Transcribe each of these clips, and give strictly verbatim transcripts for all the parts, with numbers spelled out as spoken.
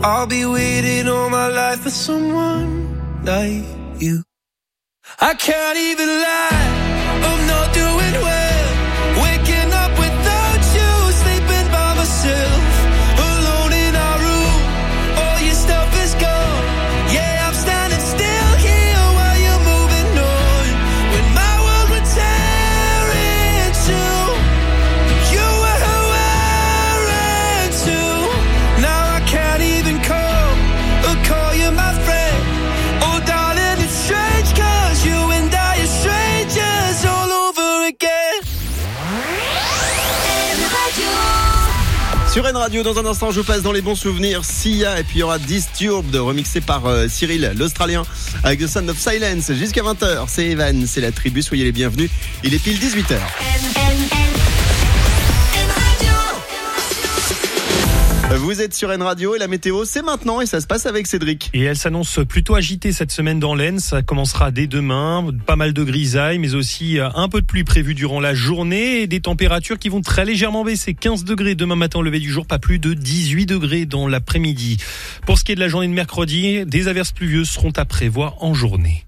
I'll be waiting all my life for someone like you. I can't even lie, I'm not doing well. Waking up without you, sleeping by myself, alone in our room, all your stuff is gone. Yeah, I'm standing still here while you're moving on. When my world would tear in two, you were who I ran to. Now I can't even call or call you my friend. Oh darling, it's strange, cause you and I are strangers all over again. Sur N Radio, dans un instant, je passe dans les bons souvenirs. Sia, et puis il y aura Disturbed, remixé par euh, Cyril, l'Australien, avec The Sound of Silence. Jusqu'à vingt heures, c'est Evan, c'est la tribu, soyez les bienvenus. Il est pile dix-huit heures. Vous êtes sur N Radio et la météo, c'est maintenant et ça se passe avec Cédric. Et elle s'annonce plutôt agitée cette semaine dans l'Aisne. Ça commencera dès demain. Pas mal de grisailles, mais aussi un peu de pluie prévue durant la journée et des températures qui vont très légèrement baisser. quinze degrés demain matin au lever du jour, pas plus de dix-huit degrés dans l'après-midi. Pour ce qui est de la journée de mercredi, des averses pluvieuses seront à prévoir en journée.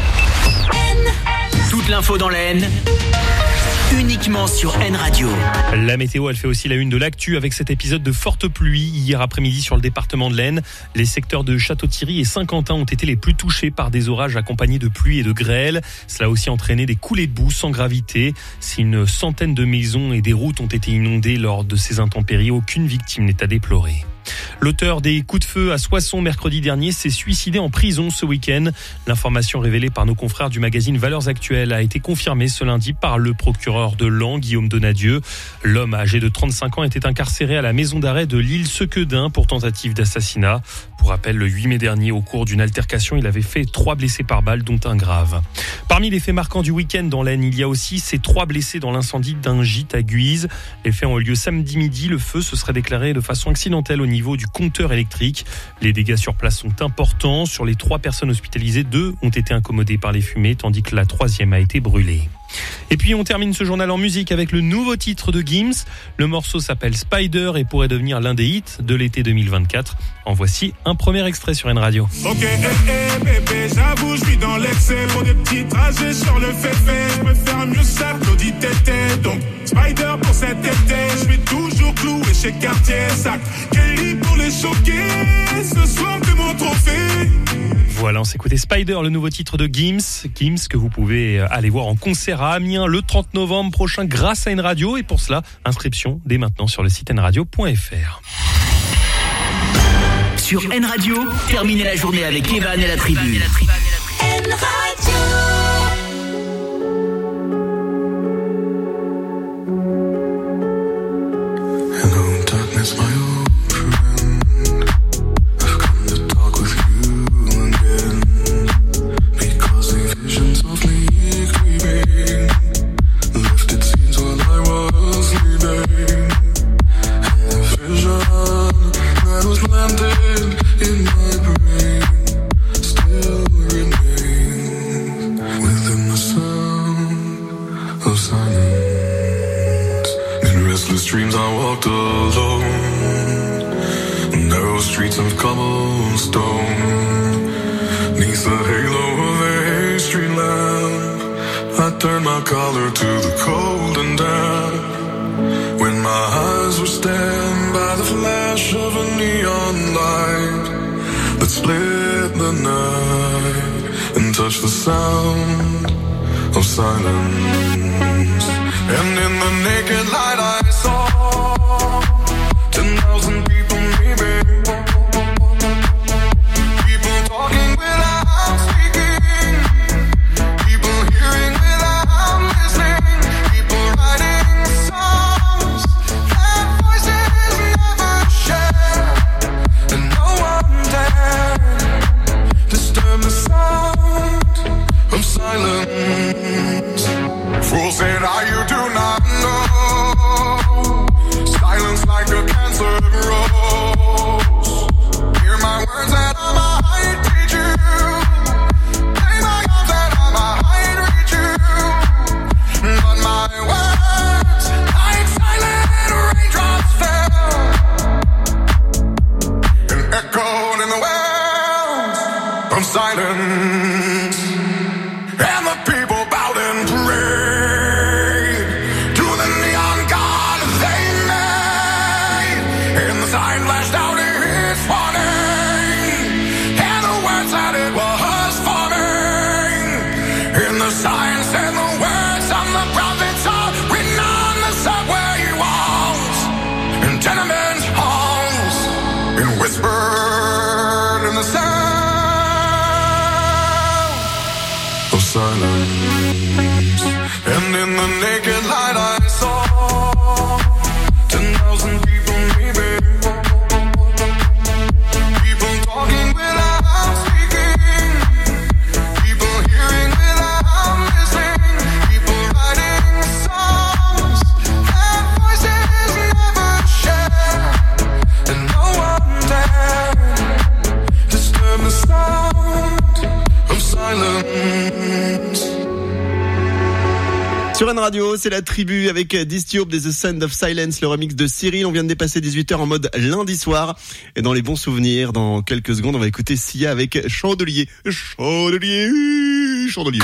Toute l'info dans l'Aisne, uniquement sur N Radio. La météo, elle fait aussi la une de l'actu avec cet épisode de forte pluie hier après-midi sur le département de l'Aisne. Les secteurs de Château-Thierry et Saint-Quentin ont été les plus touchés par des orages accompagnés de pluie et de grêle. Cela a aussi entraîné des coulées de boue sans gravité. Si une centaine de maisons et des routes ont été inondées lors de ces intempéries, aucune victime n'est à déplorer. L'auteur des coups de feu à Soissons mercredi dernier s'est suicidé en prison ce week-end. L'information révélée par nos confrères du magazine Valeurs Actuelles a été confirmée ce lundi par le procureur de Laon, Guillaume Donadieu. L'homme âgé de trente-cinq ans était incarcéré à la maison d'arrêt de l'Île-Sequedin pour tentative d'assassinat. Pour rappel, le huit mai dernier, au cours d'une altercation, il avait fait trois blessés par balle, dont un grave. Parmi les faits marquants du week-end dans l'Aisne, il y a aussi ces trois blessés dans l'incendie d'un gîte à Guise. Les faits ont eu lieu samedi midi. Le feu se serait déclaré de façon accidentelle au niveau du compteur électrique. Les dégâts sur place sont importants. Sur les trois personnes hospitalisées, deux ont été incommodées par les fumées, tandis que la troisième a été brûlée. Et puis on termine ce journal en musique avec le nouveau titre de Gims. Le morceau s'appelle Spider et pourrait devenir l'un des hits de l'été deux mille vingt-quatre. En voici un premier extrait sur N Radio. Ok, eh, eh, bébé, j'avoue, je vis dans l'excès. Pour des petits trajets sur le fait-fait, je préfère mieux ça, Claudie Tété. Donc, Spider pour cet été, je vais toujours clouer chez Cartier. Sac, Kelly pour les choquer, ce soir t'es mon trophée. Voilà, on s'écoutait Spider, le nouveau titre de Gims. Gims que vous pouvez aller voir en concert à Amiens le trente novembre prochain grâce à N Radio. Et pour cela, inscription dès maintenant sur le site n radio point f r. Sur N Radio, terminez la journée avec Evan et la tribu. N Radio. Hello, darkness, my old friend. I've come to talk with you again. Because the vision softly creeping lifted scenes while I was sleeping. And the vision that was planted in my brain still remains within the sound of silence. In restless dreams I walked alone, narrow streets of cobblestone, neath the halo of a street lamp. I turned my collar to the cold and damp, when my eyes were stabbed by the flash of a neon light that split the night and touched the sound of silence. And in the naked light I saw ten thousand people maybe, people talking without speaking, people hearing without listening, people writing songs that voices never share, and no one dared disturb the sound of silence. Fool said, "Ah, you do not know. Silence like a cancer grows. Hear my words that I might teach you. Play my arms that I might reach you. But my words, like silent raindrops fell and echo light I saw ten thousand people maybe. People talking without speaking. People hearing without listening. People writing songs that voices never share. And no one dared disturb the sound of silence. Sur N Radio, c'est la tribu avec Disturbed et The Sound of Silence, le remix de Cyril. On vient de dépasser dix-huit heures en mode lundi soir. Et dans les bons souvenirs, dans quelques secondes, on va écouter Sia avec Chandelier. Chandelier, Chandelier.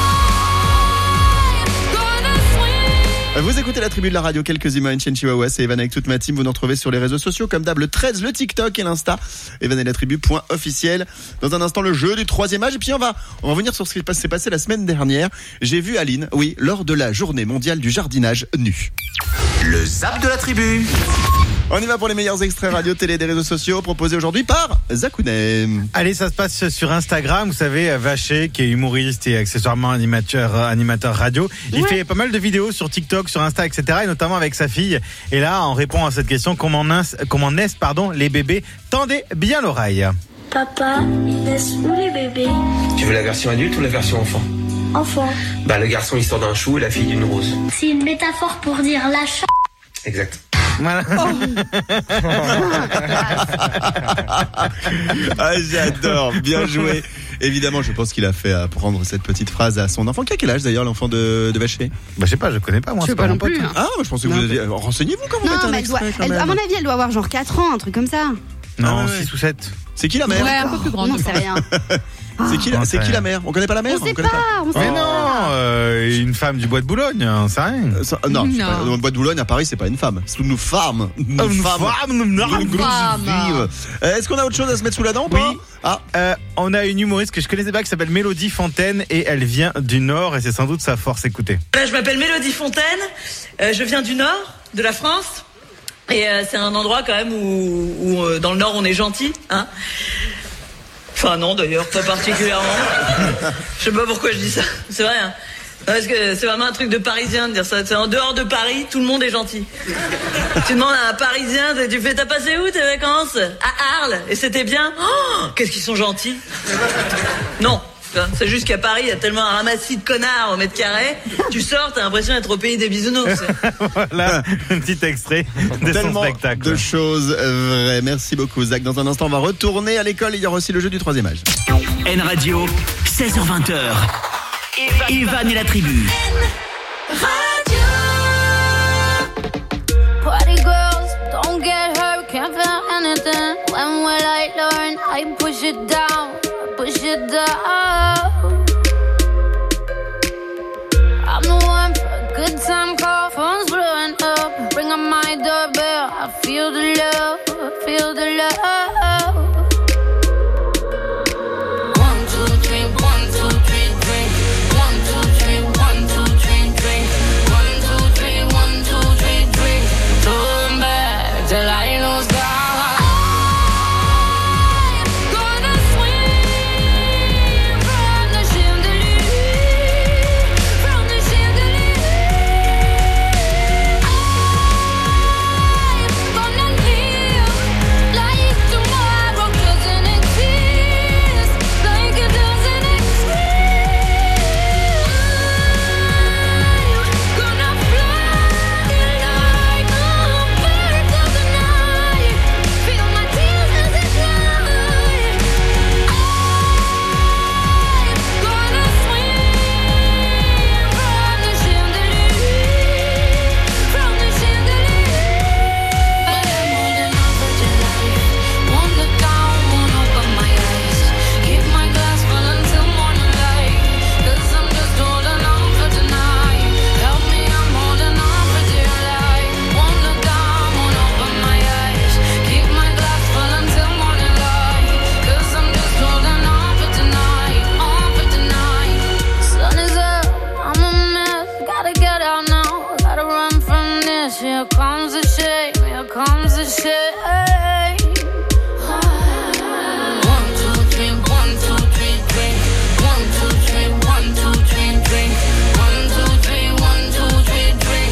Vous écoutez la tribu de la radio, quelques images, Chen Chihuahua, c'est Evan avec toute ma team. Vous nous retrouvez sur les réseaux sociaux, comme d'hab, le treize, le TikTok et l'Insta, evan et la tribu point officiel. Dans un instant, le jeu du troisième âge. Et puis on va, on va revenir sur ce qui s'est passé la semaine dernière. J'ai vu Aline, oui, lors de la journée mondiale du jardinage nu. Le zap de la tribu. On y va pour les meilleurs extraits radio, télé des réseaux sociaux, proposés aujourd'hui par Zakounem. Allez, ça se passe sur Instagram. Vous savez, Vaché, qui est humoriste et accessoirement animateur, animateur radio, il ouais. fait pas mal de vidéos sur TikTok, sur Insta, et cetera. Et notamment avec sa fille. Et là, on répond à cette question, comment naissent, comment naissent pardon, les bébés? Tendez bien l'oreille. Papa, ils naissent où les bébés? Tu veux la version adulte ou la version enfant? Enfant. Bah, le garçon il sort d'un chou et la fille d'une rose. C'est une métaphore pour dire la ch... Exact. Voilà. Oh. Ah, j'adore, bien joué. Évidemment, je pense qu'il a fait apprendre cette petite phrase à son enfant. Qui a quel âge d'ailleurs, l'enfant de, de Vaché? Bah, je sais pas, je connais pas moi. Je sais pas, pas non plus. Hein. Ah, je pensais que non, vous aviez. Renseignez-vous quand vous non, mettez un mais extrait, elle doit, quand elle, même. à mon avis, elle doit avoir genre quatre ans, un truc comme ça. Non, ah, ouais. six ou sept. C'est qui la mère? Ouais, un peu plus grande. Non, c'est rien. C'est qui, la, c'est qui la mère? On connaît pas la mère? On sait on pas, pas, on sait Mais pas. non, euh, une femme du bois de Boulogne, hein, c'est rien. Euh, ça, non, non. Pas, dans le bois de Boulogne à Paris, c'est pas une femme, c'est une femme. Une, Une femme. femme, une Une femme. grosse. Euh, Est-ce qu'on a autre chose à se mettre sous la dent ou pas? Oui. Ah, Euh, on a une humoriste que je connaissais pas qui s'appelle Mélodie Fontaine et elle vient du Nord et c'est sans doute sa force. Écoutez. Je m'appelle Mélodie Fontaine, euh, je viens du Nord, de la France, et euh, c'est un endroit quand même où, où euh, dans le Nord on est gentil, hein. Enfin non d'ailleurs, pas particulièrement. Je sais pas pourquoi je dis ça, c'est vrai, hein. Parce que c'est vraiment un truc de Parisien de dire ça. C'est en dehors de Paris, tout le monde est gentil. Tu demandes à un Parisien, tu fais, t'as passé où tes vacances? À Arles. Et c'était bien? Oh, qu'est-ce qu'ils sont gentils. Non. C'est juste qu'à Paris, il y a tellement un ramassis de connards au mètre carré. Tu sors, t'as l'impression d'être au pays des bisounours. Voilà, un petit extrait de tellement son spectacle. de choses vraies. Merci beaucoup, Zach. Dans un instant, on va retourner à l'école. Il y aura aussi le jeu du troisième âge. N Radio, seize heures vingt. Evan et la tribu. Party girls, don't get hurt, can't feel anything. When will I learn? I push it down, push it down. I'm the one for a good time call, phone's blowing up. Bring up my doorbell, I feel the love, I feel the love. One, two, three, one, two, three, drink. One, two, three, one, two, three, drink. One, two, three, one, two, three, drink. Turn back till I lose God. Here comes the shame, here comes the shame. One, two, three, one, two, three, drink. One, two, three, one, two, three, drink. One, two, three, one, two, three, drink.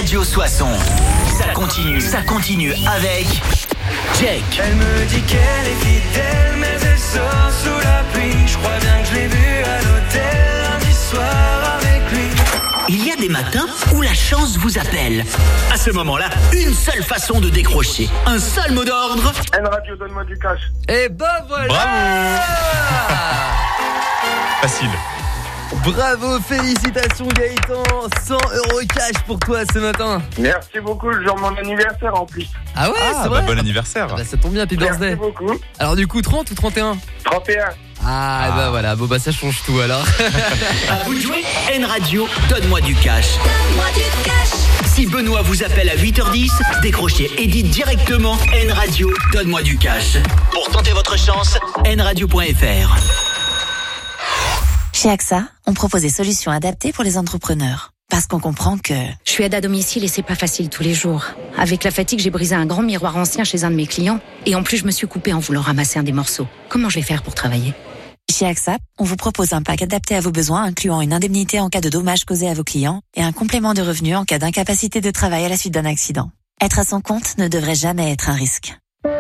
Radio Soissons. Ça continue, ça continue avec Jake. Elle me dit qu'elle est fidèle, mais elle sort sous la pluie. Je crois bien que je l'ai vue à l'hôtel lundi soir avec lui. Il y a des matins où la chance vous appelle. À ce moment-là, une seule façon de décrocher. Un seul mot d'ordre. N Radio, donne-moi du cash. Et bah voilà. Bravo. Facile. Bravo, félicitations Gaëtan, cent euros cash pour toi ce matin. Merci beaucoup, le jour de mon anniversaire en plus. Ah ouais, ah, c'est bah vrai. Bon anniversaire. Ah bah ça tombe bien, happy birthday. Merci beaucoup. Alors du coup, trente ou trente et un? trente et un. Ah, ah bah voilà, bon bah ça change tout alors. À vous de jouer. N Radio, donne-moi du cash. Donne-moi du cash. Si Benoît vous appelle à huit heures dix, décrochez et dites directement N Radio, donne-moi du cash. Pour tenter votre chance, n radio point f r. Chez AXA, on propose des solutions adaptées pour les entrepreneurs. Parce qu'on comprend que... Je suis aide à domicile et c'est pas facile tous les jours. Avec la fatigue, j'ai brisé un grand miroir ancien chez un de mes clients. Et en plus, je me suis coupée en voulant ramasser un des morceaux. Comment je vais faire pour travailler ? Chez AXA, on vous propose un pack adapté à vos besoins, incluant une indemnité en cas de dommages causés à vos clients et un complément de revenu en cas d'incapacité de travail à la suite d'un accident. Être à son compte ne devrait jamais être un risque.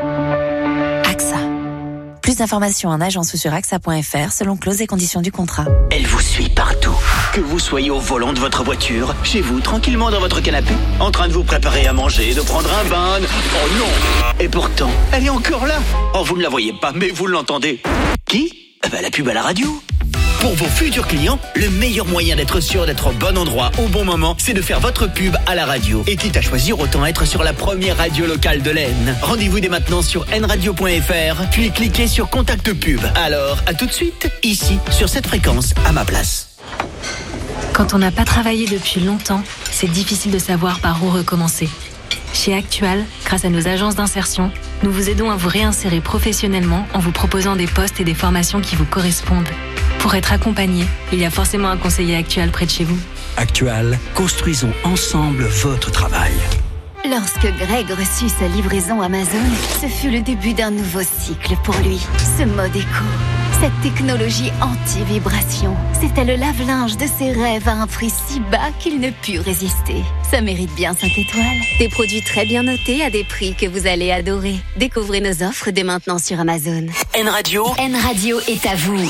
AXA. Plus d'informations en agence ou sur axa point f r selon clauses et conditions du contrat. Elle vous suit partout. Que vous soyez au volant de votre voiture, chez vous, tranquillement dans votre canapé, en train de vous préparer à manger, de prendre un bain. Oh non! Et pourtant, elle est encore là. Oh, vous ne la voyez pas, mais vous l'entendez. Qui? Eh ben, la pub à la radio. Pour vos futurs clients, le meilleur moyen d'être sûr d'être au bon endroit au bon moment, c'est de faire votre pub à la radio. Et quitte à choisir, autant être sur la première radio locale de l'Aisne. Rendez-vous dès maintenant sur n radio point f r, puis cliquez sur Contact Pub. Alors, à tout de suite, ici, sur cette fréquence, à ma place. Quand on n'a pas travaillé depuis longtemps, c'est difficile de savoir par où recommencer. Chez Actual, grâce à nos agences d'insertion, nous vous aidons à vous réinsérer professionnellement en vous proposant des postes et des formations qui vous correspondent. Pour être accompagné, il y a forcément un conseiller Actual près de chez vous. Actual, construisons ensemble votre travail. Lorsque Greg reçut sa livraison Amazon, ce fut le début d'un nouveau cycle pour lui. Ce mode éco, cette technologie anti-vibration, c'était le lave-linge de ses rêves à un prix si bas qu'il ne put résister. Ça mérite bien cinq étoiles. Des produits très bien notés à des prix que vous allez adorer. Découvrez nos offres dès maintenant sur Amazon. N Radio. N Radio est à vous.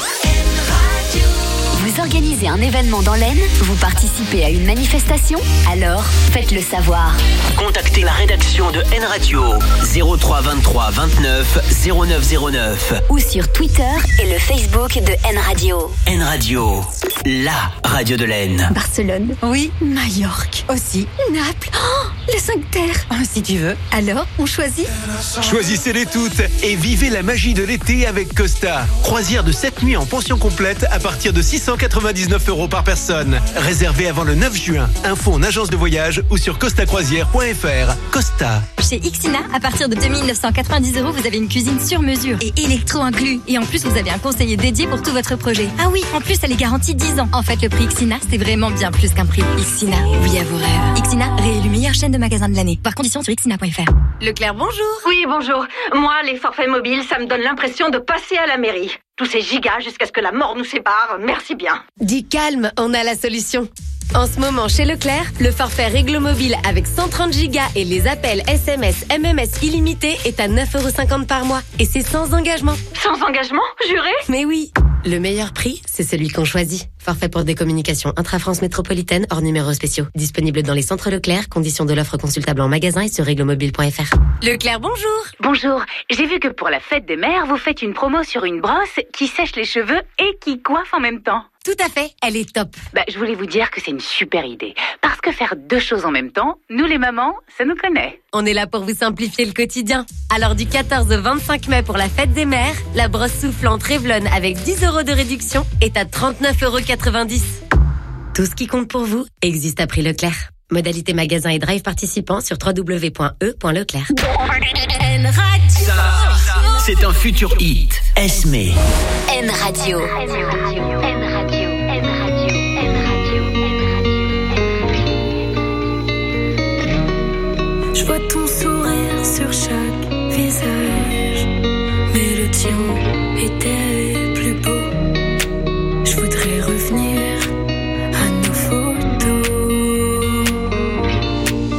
Vous organisez un événement dans l'Aisne, vous participez à une manifestation, alors faites-le savoir. Contactez la rédaction de N Radio zéro trois vingt-trois vingt-neuf zéro neuf zéro neuf ou sur Twitter et le Facebook de N Radio. N Radio, la radio de l'Aisne. Barcelone, oui. Majorque, aussi. Naples, oh, les cinq terres. Oh, si tu veux. Alors, on choisit? Choisissez-les toutes et vivez la magie de l'été avec Costa. Croisière de sept nuits en pension complète à partir de six cent quatre-vingt-dix-neuf euros par personne. Réservé avant le neuf juin. Info en agence de voyage ou sur costa croisière point f r. Costa. Chez Ixina, à partir de deux mille neuf cent quatre-vingt-dix euros, vous avez une cuisine sur mesure et électro inclus. Et en plus, vous avez un conseiller dédié pour tout votre projet. Ah oui, en plus, elle est garantie dix ans. En fait, le prix Ixina, c'est vraiment bien plus qu'un prix. Ixina, oui à vos rêves. Ixina, réélu meilleure chaîne de magasins de l'année. Par condition sur ixina point f r. Leclerc, bonjour. Oui, bonjour. Moi, les forfaits mobiles, ça me donne l'impression de passer à la mairie. Tous ces gigas jusqu'à ce que la mort nous sépare, merci bien. Dis calme, on a la solution. En ce moment, chez Leclerc, le forfait Réglo Mobile avec cent trente gigas et les appels S M S, M M S illimités est à neuf euros cinquante par mois. Et c'est sans engagement. Sans engagement, juré? Mais oui. Le meilleur prix, c'est celui qu'on choisit. Forfait pour des communications intra-France métropolitaine hors numéros spéciaux. Disponible dans les centres Leclerc. Conditions de l'offre consultable en magasin et sur réglo mobile point f r. Leclerc, bonjour. Bonjour. J'ai vu que pour la fête des mères, vous faites une promo sur une brosse qui sèche les cheveux et qui coiffe en même temps. Tout à fait, elle est top. Bah, je voulais vous dire que c'est une super idée. Parce que faire deux choses en même temps, nous les mamans, ça nous connaît. On est là pour vous simplifier le quotidien. Alors du quatorze au vingt-cinq mai pour la fête des mères, la brosse soufflante Revlon avec dix euros de réduction est à trente-neuf euros quatre-vingt-dix. Tout ce qui compte pour vous existe à prix Leclerc. Modalité magasin et drive participant sur w w w point e point leclerc. N Radio. Ça, c'est un futur hit. Esme. N Radio. N Radio. N Radio. N Radio. N Radio. Je vois ton sourire sur chaque visage, mais le tien était plus beau. Je voudrais revenir à nos photos.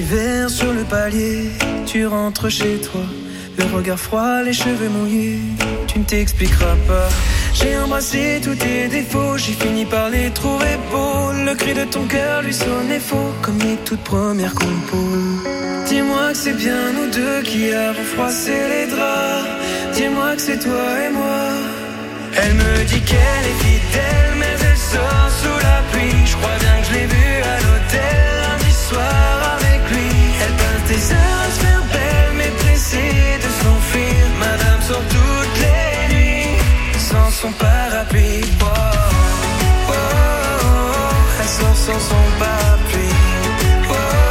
d'hiver sur le palier. Tu rentres chez toi, le regard froid, les cheveux mouillés. Tu ne t'expliqueras pas. J'ai embrassé tous tes défauts, j'ai fini par les trouver beaux. Le cri de ton cœur lui sonnait faux, comme les toutes premières compos. Dis-moi que c'est bien nous deux qui avons froissé les draps. Dis-moi que c'est toi et moi. Elle me dit qu'elle est fidèle, mais elle sort sous la pluie. Je crois bien que je l'ai vue à l'hôtel lundi soir avec lui. Elle passe des heures à se faire belle, mais pressée de s'enfuir. Madame sort toutes les nuits sans son parapluie. Oh, oh, oh, oh. Elle sort sans son parapluie. Oh, oh,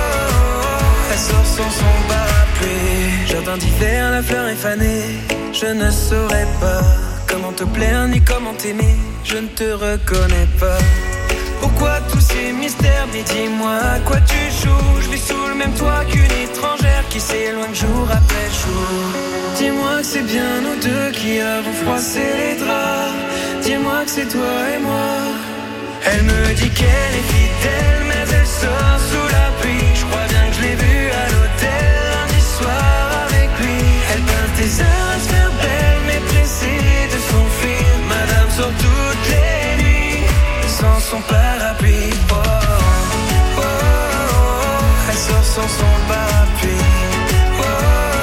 oh. Elle sort sans son parapluie. Jardin d'hiver, la fleur est fanée. Je ne saurais pas comment te plaire ni comment t'aimer. Je ne te reconnais pas. Pourquoi tous ces mystères? Mais dis-moi à quoi tu joues. Je vis sous le même toit qu'une étrangère qui s'éloigne jour après jour. Dis-moi que c'est bien nous deux qui avons froissé les draps. Dis-moi que c'est toi et moi. Elle me dit qu'elle est fidèle, mais elle sort sous la pluie. Je crois bien que je l'ai vue à l'hôtel lundi soir avec lui. Elle passe des heures à se faire belle, mais pressée de s'enfuir. Madame sort toutes les nuits sans son parapluie. Oh, oh, oh, oh. Elle sort sans son parapluie. Oh, oh,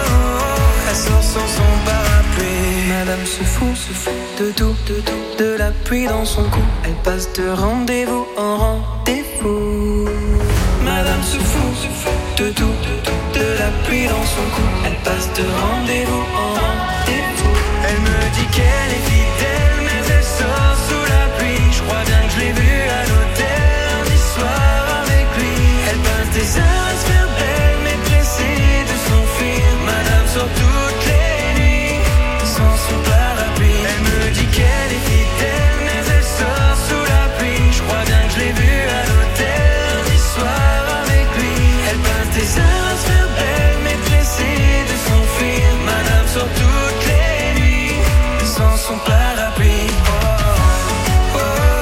oh. Elle sort sans son parapluie. Madame se fout, se fout de tout, de tout, de la pluie dans son cou. Elle passe de rendez-vous en rendez-vous. Madame se fout, se fout de tout, de tout, de la pluie dans son cou. Elle passe de rendez-vous en rendez-vous. Elle me dit qu'elle est fidèle, mais elle sort sous la pluie. Je crois bien que je l'ai vue à l'hôtel lundi soir avec lui. Elle passe des heures à se faire belle, mais pressée de s'enfuir. Madame sort toutes les nuits sans son parapluie. Elle me dit qu'elle est fidèle, mais elle sort sous la pluie. Je crois bien que je l'ai vue à l'hôtel lundi soir avec lui. Elle passe des heures à se faire belle, mais pressée de s'enfuir. Madame sort toutes les nuits sans son parapluie. Oh, oh, oh,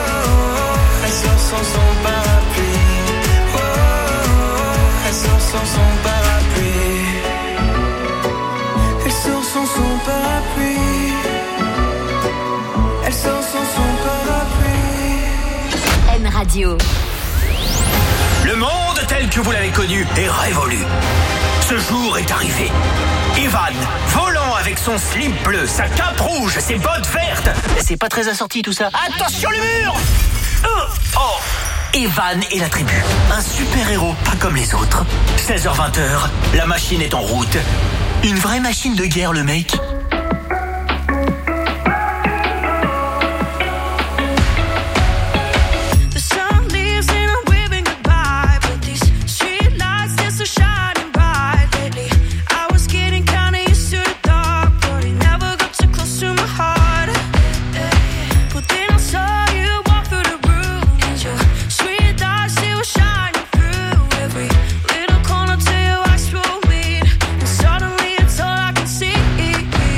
oh. Elle sort sans son parapluie. Oh, oh, oh. Elle sort sans son parapluie. Elle sort sans son parapluie. Elle sort sans son parapluie. N Radio. Le monde tel que vous l'avez connu est révolu. Ce jour est arrivé. Evan, volant avec son slip bleu, sa cape rouge, ses bottes vertes. C'est pas très assorti tout ça. Attention le mur! Oh, oh. Evan et la tribu. Un super-héros pas comme les autres. seize heures vingt, la machine est en route. Une vraie machine de guerre, le mec. Little corner to your eyes for me. And suddenly it's all I can see.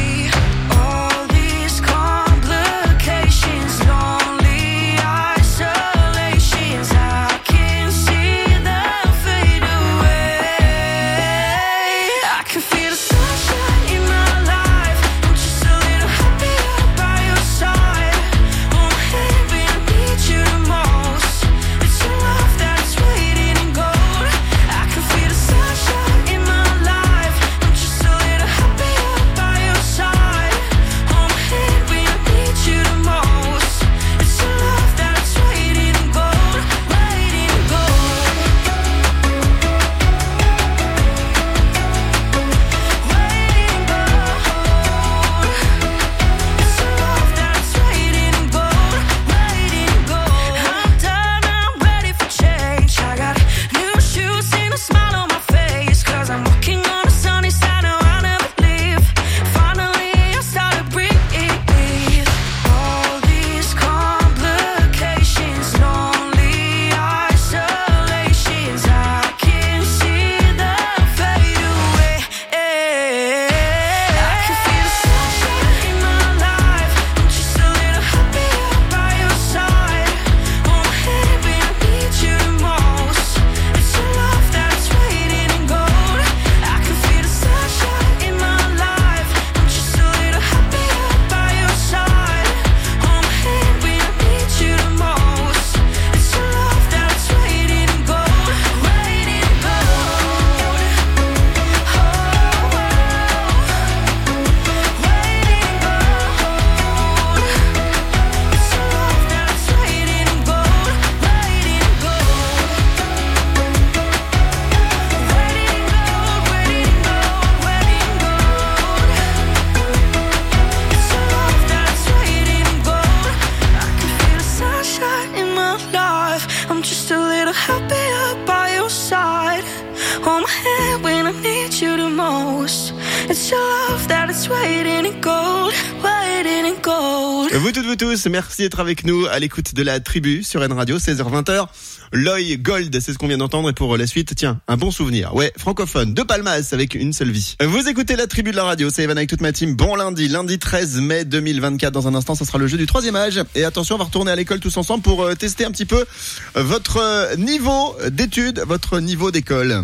hold my hand when I need you the most. It's your love that is waiting in gold, waiting in gold. Vous toutes, vous tous, merci d'être avec nous à l'écoute de la tribu sur N Radio, seize heures vingt. L'œil Gold, c'est ce qu'on vient d'entendre. Et pour la suite, tiens, un bon souvenir. Ouais, francophone, de Palmas avec une seule vie. Vous écoutez la tribu de la radio, c'est Evan avec toute ma team. Bon lundi, lundi treize mai deux mille vingt-quatre. Dans un instant, ça sera le jeu du troisième âge. Et attention, on va retourner à l'école tous ensemble pour euh, tester un petit peu votre euh, niveau d'études, votre niveau d'école.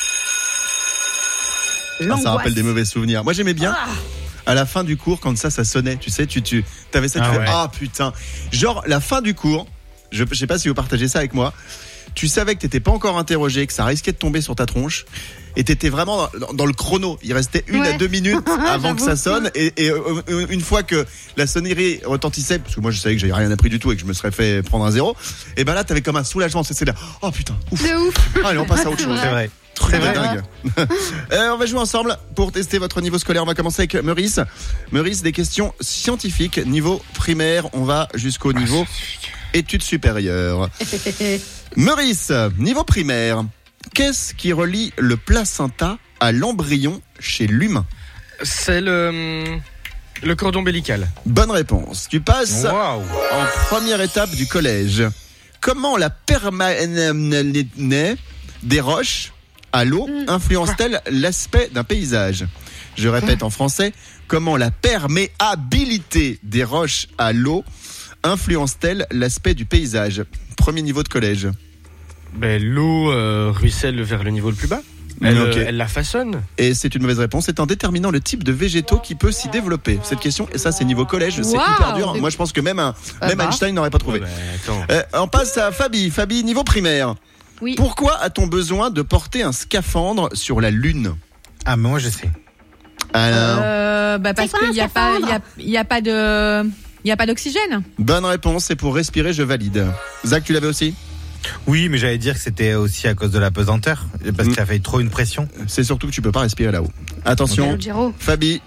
Ah, ça rappelle des mauvais souvenirs. Moi, j'aimais bien. Ah. À la fin du cours, quand ça, ça sonnait, tu sais, tu, tu, t'avais cette, ah, ouais. ah putain. Genre, la fin du cours, je, je sais pas si vous partagez ça avec moi. Tu savais que t'étais pas encore interrogé, que ça risquait de tomber sur ta tronche. Et t'étais vraiment dans, dans le chrono. Il restait une ouais. à deux minutes avant que ça sonne. Et, et euh, une fois que la sonnerie retentissait, parce que moi je savais que j'avais rien appris du tout et que je me serais fait prendre un zéro. Et ben là, t'avais comme un soulagement. C'est là. Oh putain. Ouf. C'est ouf. Allez, on passe à autre chose. C'est vrai. C'est vrai, dingue. euh, on va jouer ensemble pour tester votre niveau scolaire. On va commencer avec Meurice. Meurice, des questions scientifiques. Niveau primaire, on va jusqu'au niveau études supérieures. Meurice, niveau primaire. Qu'est-ce qui relie le placenta à l'embryon chez l'humain ? C'est le, le cordon ombilical. Bonne réponse. Tu passes wow. en première étape du collège. Comment la permanence des roches à l'eau influence-t-elle l'aspect d'un paysage ? Je répète en français, comment la perméabilité des roches à l'eau influence-t-elle l'aspect du paysage ? Premier niveau de collège. Ben, l'eau euh, ruisselle vers le niveau le plus bas. Elle, okay. elle la façonne. Et c'est une mauvaise réponse. C'est en déterminant le type de végétaux qui peut s'y développer. Cette question, et ça c'est niveau collège, c'est wow. hyper dur. Moi je pense que même, un, ah même bah. Einstein n'aurait pas trouvé. Oh bah, euh, on passe à Fabi. Fabi, niveau primaire. Oui. Pourquoi a-t-on besoin de porter un scaphandre sur la Lune ? Ah, mais moi je sais. Alors euh, bah parce qu'il n'y a pas, il y a, y a pas de, il y a pas d'oxygène. Bonne réponse. C'est pour respirer. Je valide. Zach, tu l'avais aussi ? Oui, mais j'allais dire que c'était aussi à cause de la pesanteur, parce que ça fait trop une pression. C'est surtout que tu peux pas respirer là-haut. Attention, okay. Fabi,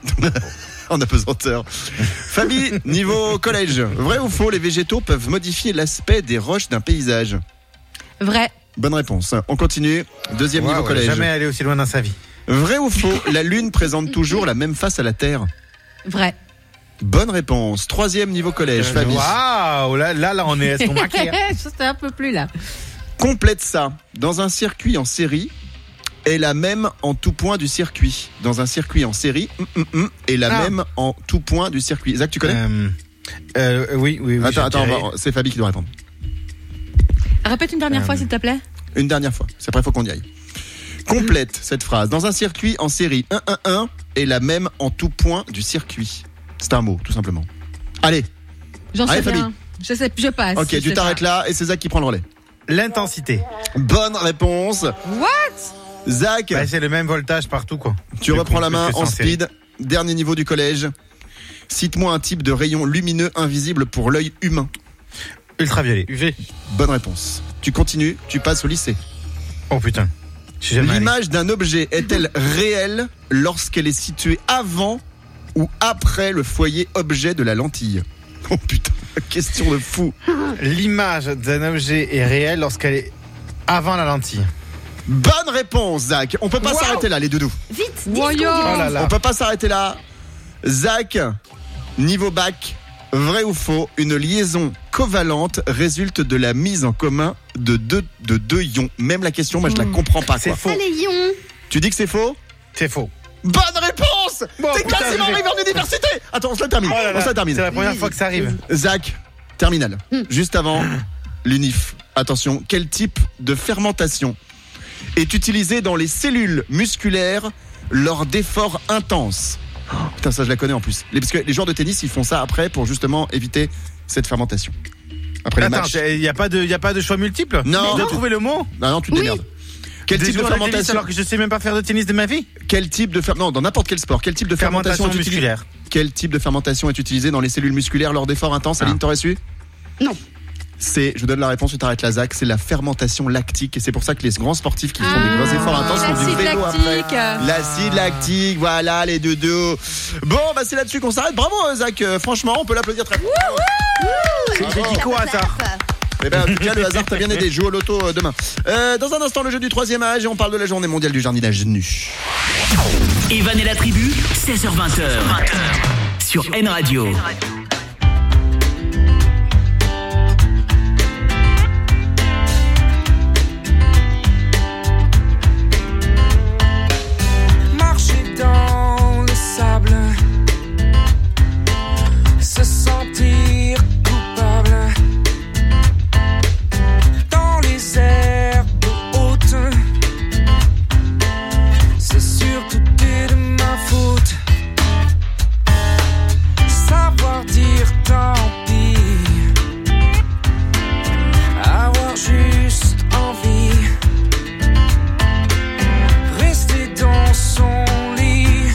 en apesanteur. Fabi, niveau collège, vrai ou faux, les végétaux peuvent modifier l'aspect des roches d'un paysage ? Vrai. Bonne réponse. On continue. Deuxième wow, niveau collège. Jamais allé aussi loin dans sa vie. Vrai ou faux, la Lune présente toujours la même face à la Terre ? Vrai. Bonne réponse. Troisième niveau collège, euh, Fabi. Waouh, là, là, là, on est estomacé. C'était un peu plus là. Complète ça. Dans un circuit en série, est la même en tout point du circuit. Dans un circuit en série, mm, mm, mm, est la ah. même en tout point du circuit. Zach, tu connais ? euh, euh, Oui, oui, oui. Attends, attends, va, c'est Fabi qui doit répondre. Répète une dernière euh, fois, s'il te plaît. Une dernière fois. C'est après, il faut qu'on y aille. Complète cette phrase. Dans un circuit en série, un, un, un est la même en tout point du circuit. C'est un mot, tout simplement. Allez. J'en sais Allez, rien. Fabi. Je sais, je passe. Ok, tu t'arrêtes là et c'est Zach qui prend le relais. L'intensité. Bonne réponse. What ? Zach. Bah, c'est le même voltage partout, quoi. Tu reprends coup, la main en speed. Dernier niveau du collège. Cite-moi un type de rayon lumineux invisible pour l'œil humain. Ultraviolet. U V. Bonne réponse. Tu continues, tu passes au lycée. Oh putain. L'image d'un objet est-elle réelle lorsqu'elle est située avant ou après le foyer objet de la lentille ? Oh putain, question de fou. L'image d'un objet est réelle lorsqu'elle est avant la lentille. Bonne réponse, Zach. On peut pas wow. s'arrêter là, les doudous. Vite, oh là là. On peut pas s'arrêter là. Zach, niveau bac, vrai ou faux, une liaison covalente résulte de la mise en commun de deux, de deux ions. Même la question, moi, je la comprends pas. C'est quoi. faux. C'est les ions. Tu dis que c'est faux ? C'est faux. Bonne réponse. Bon, T'es putain, quasiment arrivé en université. Attends, on se la termine. Oh là là, on se la termine. C'est la première fois que ça arrive. Zach, terminal. Mm. Juste avant l'unif. Attention, quel type de fermentation est utilisé dans les cellules musculaires lors d'efforts intenses ? Oh, putain, ça je la connais en plus. Les, parce que les joueurs de tennis, ils font ça après pour justement éviter cette fermentation. Après Attends, les matchs. il n'y a pas de, il y a pas de choix multiple ? Non. Tu as trouvé le mot ? Non, non, tu te oui. démerdes. Quel Des type de fermentation de tennis, alors que je sais même pas faire de tennis de ma vie. Quel type de fer... non, dans n'importe quel sport. Quel type de fermentation, fermentation musculaire. Quel type de fermentation est utilisé dans les cellules musculaires lors d'efforts intenses ? Ah. Aline, t'aurais su ? Non. C'est, je vous donne la réponse, tu t'arrêtes là, Zach, c'est la fermentation lactique. Et c'est pour ça que les grands sportifs qui font ah, des gros efforts intenses font du vélo lactique. Après. L'acide lactique, voilà, les deux deux. Bon, bah c'est là-dessus qu'on s'arrête. Bravo, Zach. Euh, franchement, on peut l'applaudir très fort. J'ai dit quoi, ça ? Eh ben, en tout cas, le hasard t'a bien aidé. Joue au loto euh, demain. Euh, dans un instant, le jeu du troisième âge et on parle de la journée mondiale du jardinage nu. Evan et la tribu, seize heures vingt sur N Radio. Marcher dans le sable, se sentir coupable dans les herbes hautes, c'est surtout de ma faute. Savoir dire tant pis, avoir juste envie, rester dans son lit,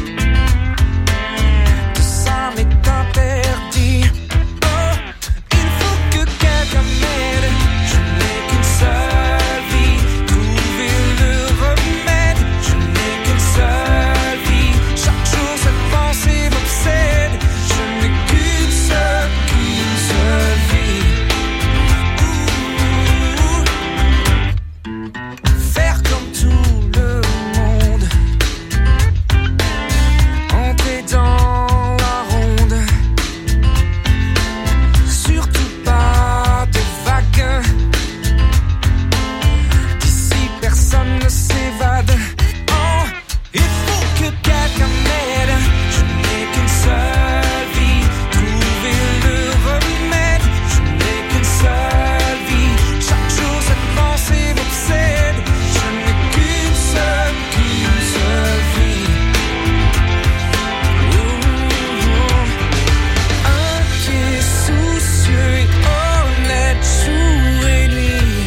tout ça m'est interdit. Oh, il faut que quelqu'un m'aide, je n'ai qu'une seule vie, trouver le remède, je n'ai qu'une seule vie, chaque jour cette pensée m'obsède, je n'ai qu'une seule, qu'une seule vie. Ouh. Faire comme tout le monde, entrer dans la ronde, surtout pas de vagues, d'ici personne ne s'évade. Oh, il faut que quelqu'un m'aide, je n'ai qu'une seule vie, trouver le remède, je n'ai qu'une seule vie, chaque jour cette pensée m'obsède, je n'ai qu'une seule, qu'une seule vie. Ouh. Inquiet, soucieux et honnête, jour et nuit.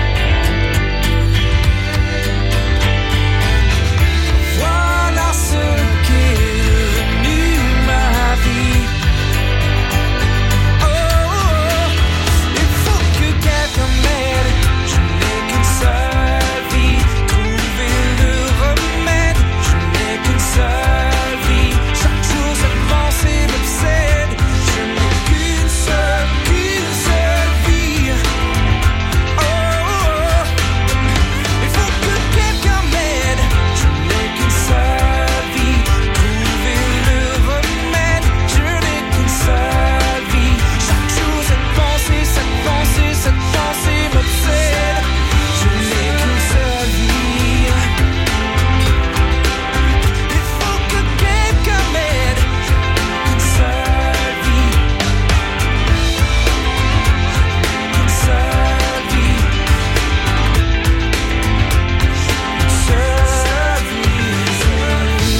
Voilà ce qu'est devenu ma vie. Oh, oh, oh. Il faut que quelqu'un m'aide, je n'ai qu'une seule vie, trouver le remède, je n'ai qu'une seule vie, chaque jour cette pensée m'obsède, je n'ai qu'une seule, qu'une seule vie. Oh, oh, oh. Il faut que quelqu'un m'aide, je n'ai qu'une seule vie, trouver le remède, je n'ai qu'une seule vie, chaque jour cette pensée, cette pensée, cette pensée m'obsède, je n'ai qu'une seule vie. Il faut que quelqu'un m'aide, qu'une seule vie, qu'une seule vie, seule vie.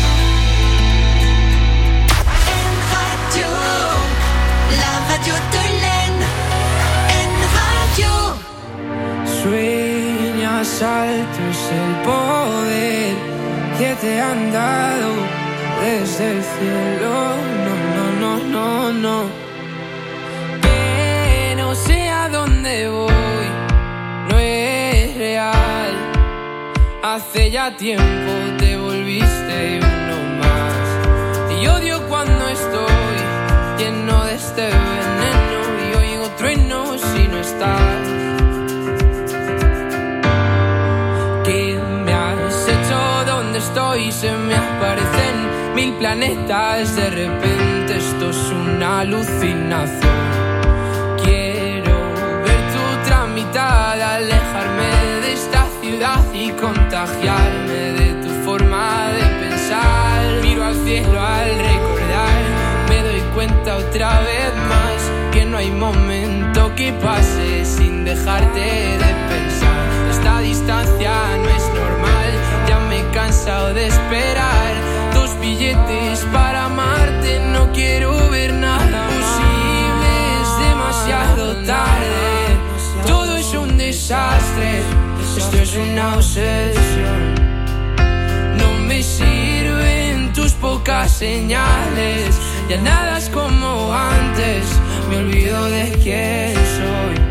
Radio, la radio de Lenne. En Radio. Sueñas alto es el poder que te han dado desde el cielo. No, no, no, no, no. Que no sé a dónde voy, no es real. Hace ya tiempo te volviste uno más. Y odio cuando estoy lleno de este veneno y oigo truenos si no estás. ¿Qué me has hecho? ¿Dónde estoy? Se me aparecen mil planetas. De repente esto es una alucinación. Quiero ver tu tramitada, alejarme de esta ciudad y contagiarme de tu forma de pensar. Miro al cielo al recordar, me doy cuenta otra vez más que no hay momento que pase sin dejarte de pensar. Esta distancia no es normal, ya me he cansado de esperar. Dos billetes para amarte, no quiero ver nada posible, es demasiado tarde. Todo es un desastre, esto es una obsesión. No me sirven tus pocas señales, ya nada es como antes, me olvido de quién soy.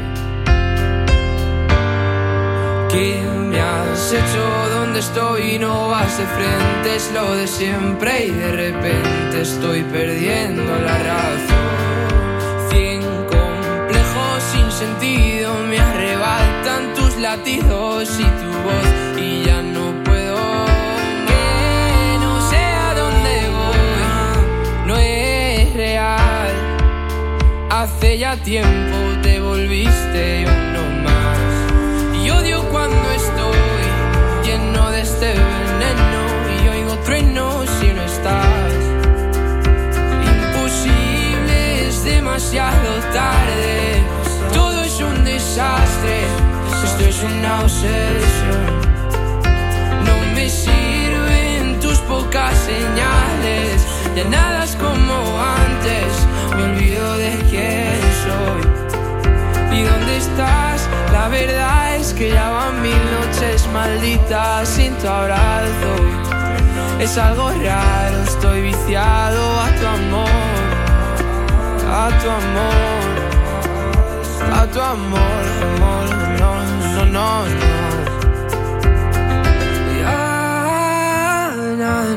¿Qué me has hecho? ¿Dónde estoy? No vas de frente, es lo de siempre y de repente estoy perdiendo la razón. Cien complejos sin sentido, me arrebatan tus latidos y tu voz y ya no puedo. Que no sé a dónde voy, no es real. Hace ya tiempo te volviste uno más. Y odio cuando estoy lleno de este veneno y oigo truenos si no estás. Imposible, es demasiado tarde. Todo es un desastre. Esto es una obsesión. No me sirven tus pocas señales. Ya nada es como antes. Me olvido de quién soy. ¿Y dónde estás? La verdad es que ya van mil noches malditas sin tu abrazo. Es algo raro, estoy viciado a tu amor. A tu amor. A tu amor, amor, no, no, no, no. Ya, no,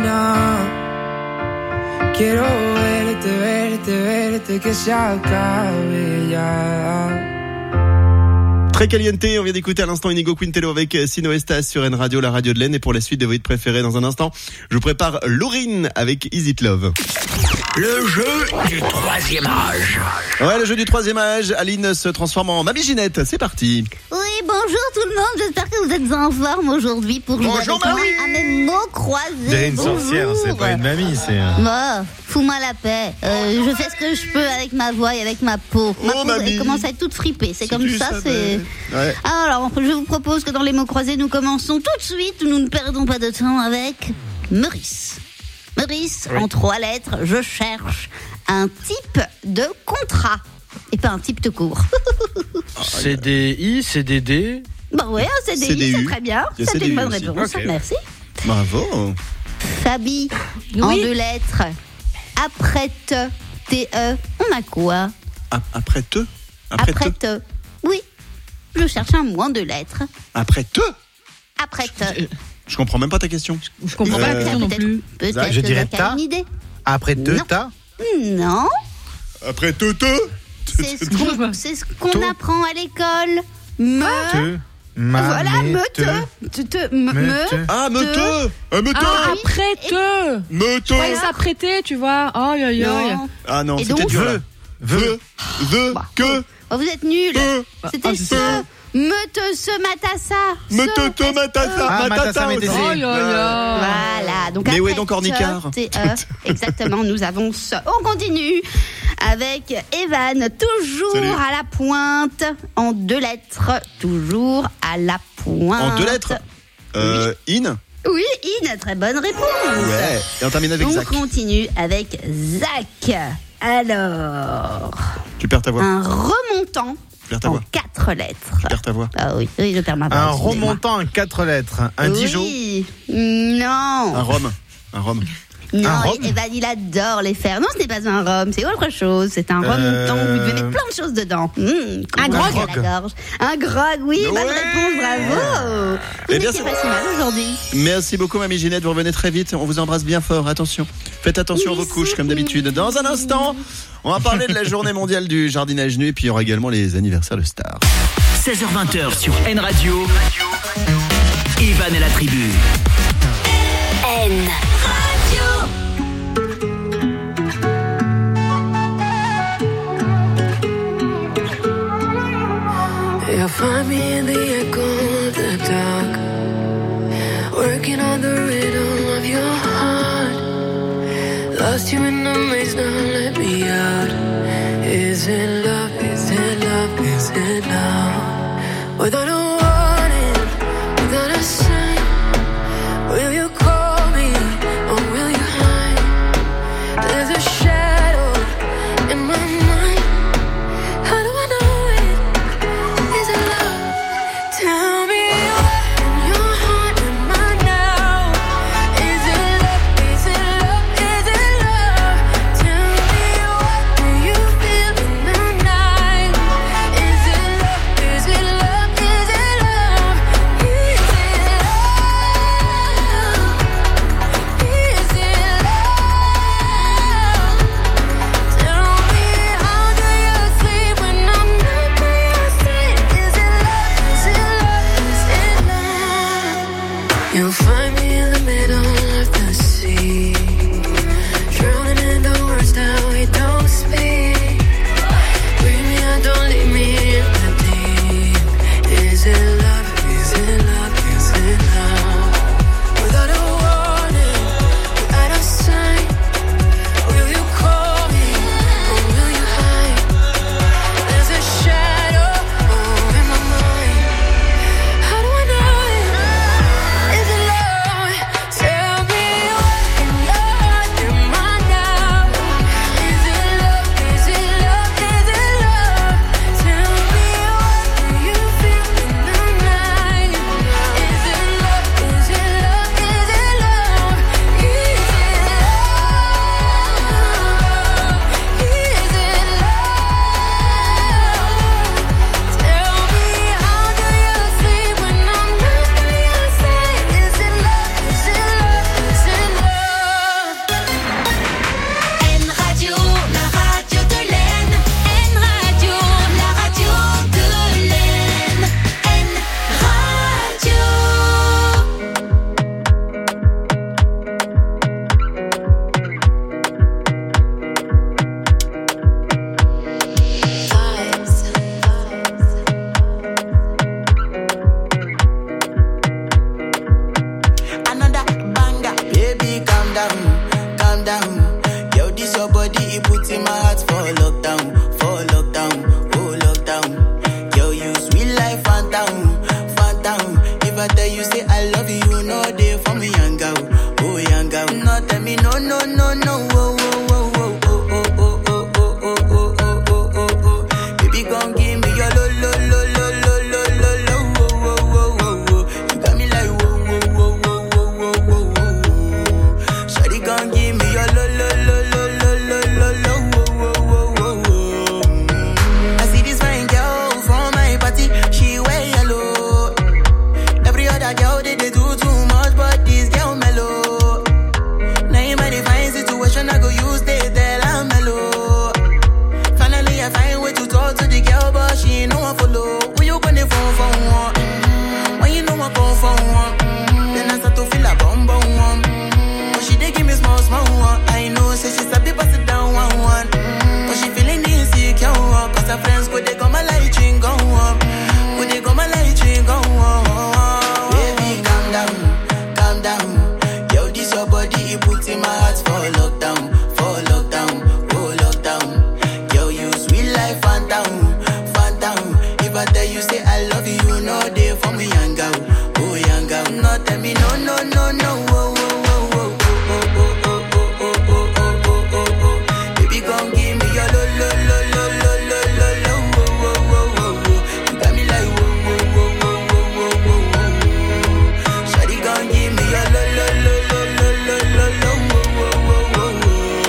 no. Quiero verte, verte, verte, que se acabe ya. Très caliente, on vient d'écouter à l'instant Inigo Quintero avec Sino Estas sur N Radio, la radio de l'Aisne. Et pour la suite de vos hits préférés dans un instant, je vous prépare Laurine avec Is It Love. Le jeu du troisième âge. Ouais, le jeu du troisième âge. Aline se transforme en Mamie Ginette. C'est parti. Oui, bonjour tout le monde. J'espère que vous êtes en forme aujourd'hui pour jouer Bonjour, avec moi mamie. à mes mots croisés. C'est une Bonjour. sorcière, c'est pas une mamie, c'est. un- Bon, fous-moi la paix. Euh, je fais ce que je peux avec ma voix et avec ma peau. Ma Oh, peau mamie. elle commence à être toute fripée. C'est Si comme tu ça, savais. c'est. Ouais. Alors, je vous propose que dans les mots croisés, nous commençons tout de suite. Nous ne perdons pas de temps avec Maurice. Maurice, Oui. en trois lettres, je cherche un type de contrat. Et pas un type de cours. C D I, C D D. Bon, ouais, un C D I, C D U. c'est très bien. Il y a C'est C D U une bonne aussi. réponse. Ok. Merci. Bravo. Fabi, en deux lettres. Après te, T E, on a quoi? A- Après te Après, Après te te. Oui, je cherche un mot en deux lettres. Après te Après te. Je comprends même pas ta question. Je comprends pas la Euh, question non Peut-être- plus. Peut-être Je que dirais Zach a ta. une idée. Après te, Non. ta. Non, Après te te c'est ce qu'on, c'est ce qu'on apprend à l'école. Me. Te. Ma, Voilà, mais, me te. te. Te, te, me. Me, me. te. Ah, me Te. te Ah, me te Ah, après te. Me te Je croyais s'apprêter, tu vois. Oh, yo, yo. Non. Ah non, Et c'était donc dur. là. Veux. Veux, the, que, Oh, vous êtes nuls. Euh. C'était Ah, ce. c'est- Me te se matassa. me Ce- te te matata, Ah, matata matata, aussi. médésé. Oh, yo, yo. Voilà, donc Mais où après est donc te, Ornicard T E, exactement, nous avons ce. On continue avec Evan, toujours Salut. à la pointe, en deux lettres, toujours à la pointe. En deux lettres euh, In Oui, Ine, très bonne réponse. Ouais, et on termine avec On Zach. continue avec Zach. Alors, Tu perds ta voix. un remontant Tu perds ta en voix. quatre lettres. Tu perds ta voix. Ah oui, oui, je perds ma voix. Un excusez-moi. remontant en quatre lettres. Un Dijon. Oui. Non. Un rhum. Un rhum. Non, Un rhum Evan, il adore les faire. Non, ce n'est pas un rhum, c'est autre chose. C'est un remontant où vous devez mettre plein de choses dedans. Mmh, Un comment grog. à la gorge. Un grog, oui, Ouais. bonne réponse, bravo. Vous Eh bien, n'étiez c'est- pas si mal aujourd'hui. Merci beaucoup, Mamie Ginette. Vous revenez très vite. On vous embrasse bien fort. Attention. Faites attention à vos couches, comme d'habitude. Dans un instant, on va parler de la journée mondiale du jardinage nu. Et puis, il y aura également les anniversaires de stars. seize heures vingt sur N Radio. Evan et la tribu. N You'll find me in the echo of the dark, working on the rhythm of your heart. Lost you in the maze, now let me out. Is it love? Is it love? Is it love? Without a warning, without a sign, will you call me or will you hide? There's a shadow in my mind. How do I know it? Is it love? Tell me what in your heart am I now? Is it love? Is it love? Is it love? Tell me what do you feel in the night? Is it love? Is it love? Is it down, calm down. Yo, this your body, it puts in my heart for lockdown, for lockdown, oh lockdown. Yo, you sweet life, phantom, phantom. If I tell you say I love you, you know they for me, young girl, oh young girl. No, tell me no, no, no, no, oh, oh, oh, oh, oh, oh, oh, oh, oh, oh, oh, oh, oh, oh. Baby, gon' give me your lo, lo, lo, lo, lo, lo, lo, lo, oh, oh, oh, oh, oh. You got me like whoa, whoa, whoa, whoa, whoa, whoa, whoa, whoa. Shawty gon' give me your lo, lo, lo, lo, lo, lo, lo, lo, oh, oh, oh, oh, oh. I see this fine girl from my party, she wear yellow. Every other girl they, they do too much, but this girl mellow. Now in my divine situation, I go use they tell I'm mellow. Finally, I find way to talk to the girl, but she ain't no one follow. Who you gonna phone for one? Mm-hmm. When you know I come for one, mm-hmm. Then I start to feel a bum bum one. Mm-hmm. But she dey give me small small one. I know, say she's a bit pass it down one one. Mm-hmm. But she feeling insecure, cause her friends go they go my light ring go on. Go they go my light ring go on. Baby, calm down, calm down. Yo, this your body, it puts in my heart for lockdown, for lockdown, oh lockdown. Yo, you sweet life, phantom, phantom. If I tell you say I love you, you know they for me, young girl, oh young girl. No, tell me no, no, no, no, oh, oh, oh, oh, oh, oh, oh, oh, oh, oh, oh, oh, oh. Baby, gon' give me your lo, lo, lo, lo, lo, lo, lo, lo, oh, oh, oh, oh, oh. You got me like whoa, whoa, whoa, whoa, whoa, whoa, whoa, whoa. Shawty gon' give me your lo, lo, lo, lo, lo, lo, lo, lo, oh, oh, oh,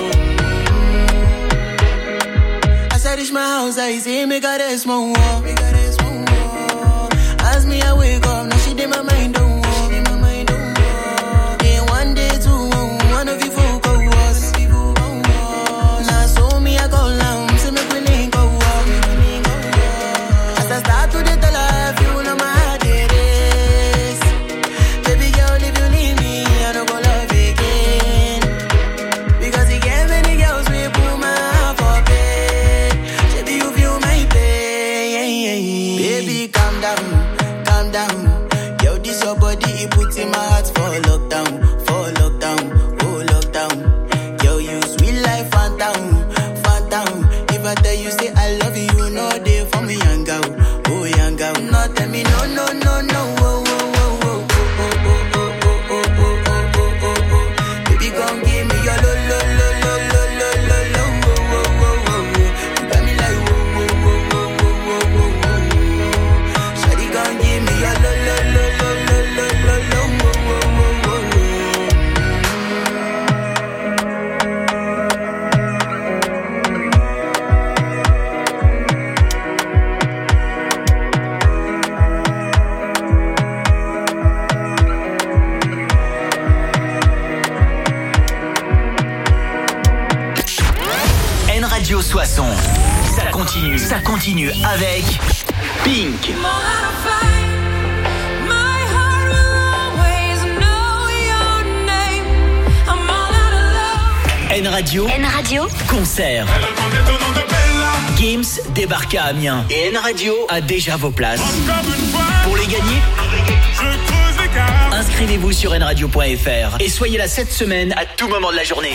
oh. As I reach my house, I see me got a small wall. As me, I wake up, now she did my mind don't walk. Then one day, two, one of you folk go was. Now so me, I go down, see me willing go walk. As I start to the life, you know my heart it is. Baby girl, if you leave me, I don't go love again. Because you get many girls, we put my heart for bed. Baby, you feel my pain. Baby, calm down, calm down. Yo, this your body, it puts in my heart for lockdown, for lockdown, oh lockdown. Yo, you sweet life, phantom, phantom. If I tell you say I love you, you know they for me, young girl, oh young girl. No, tell me no, no, no, no, oh, oh, oh, oh, oh, oh, oh, oh, oh, oh, oh, oh, oh, oh. Baby, gon' give me your lo, lo, lo, lo, lo, lo, lo, lo, oh, oh, oh, oh, oh. You got me like whoa, whoa, whoa, whoa, whoa, whoa, whoa, whoa. Shawty gon' give me your lo, lo, lo, lo, lo, lo, lo, lo, oh, oh, oh, oh, oh. N Radio Soissons. Ça continue, ça continue avec Pink. N Radio. N Radio. Concert. Gims débarque à Amiens. Et N Radio a déjà vos places. Pour les gagner, inscrivez-vous sur n radio point f r et soyez là cette semaine à tout moment de la journée.